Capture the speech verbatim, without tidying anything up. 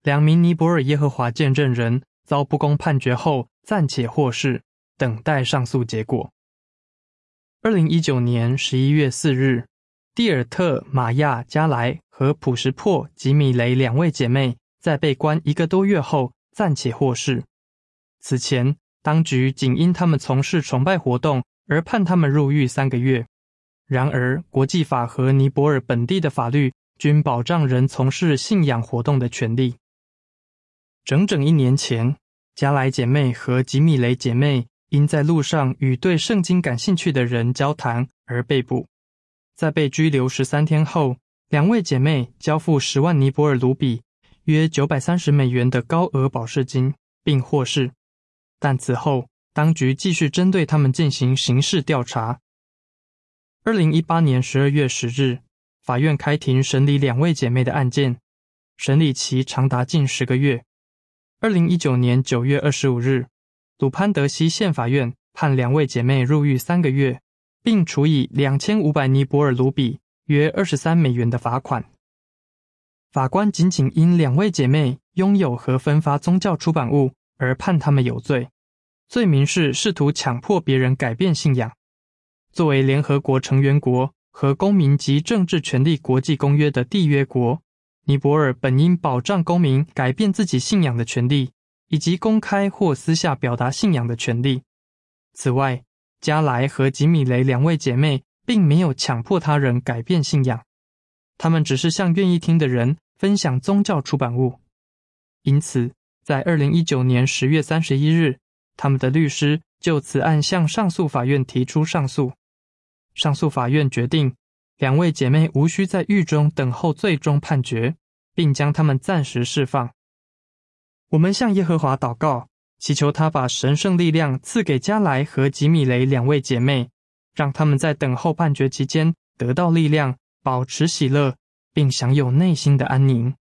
两名尼泊尔耶和华见证人遭不公判决后暂且获释，等待上诉结果。二零一九年十一月四日，蒂尔特、玛亚、加莱和普什珀、吉米雷两位姐妹在被关一个多月后暂且获释。此前，当局仅因他们从事崇拜活动而判他们入狱三个月。然而，国际法和尼泊尔本地的法律均保障人从事信仰活动的权利。整整一年前，加莱姐妹和吉米雷姐妹因在路上与对圣经感兴趣的人交谈而被捕。在被拘留十三天后，两位姐妹交付十万尼泊尔卢比，约九百三十美元的高额保释金，并获释。但此后，当局继续针对他们进行刑事调查。二零一八年十二月十日，法院开庭审理两位姐妹的案件，审理期长达近十个月。二零一九年九月二十五日，鲁潘德西县法院判两位姐妹入狱三个月，并处以两千五百尼泊尔卢比约二十三美元的罚款。法官仅仅因两位姐妹拥有和分发宗教出版物而判她们有罪，罪名是试图强迫别人改变信仰。作为联合国成员国和公民及政治权利国际公约的缔约国，尼泊尔本应保障公民改变自己信仰的权利，以及公开或私下表达信仰的权利。此外，加莱和吉米雷两位姐妹并没有强迫他人改变信仰，她们只是向愿意听的人分享宗教出版物。因此，在二零一九年十月三十一日，他们的律师就此案向上诉法院提出上诉。上诉法院决定，两位姐妹无需在狱中等候最终判决，并将她们暂时释放。我们向耶和华祷告，祈求他把神圣力量赐给加莱和吉米雷两位姐妹，让她们在等候判决期间得到力量，保持喜乐，并享有内心的安宁。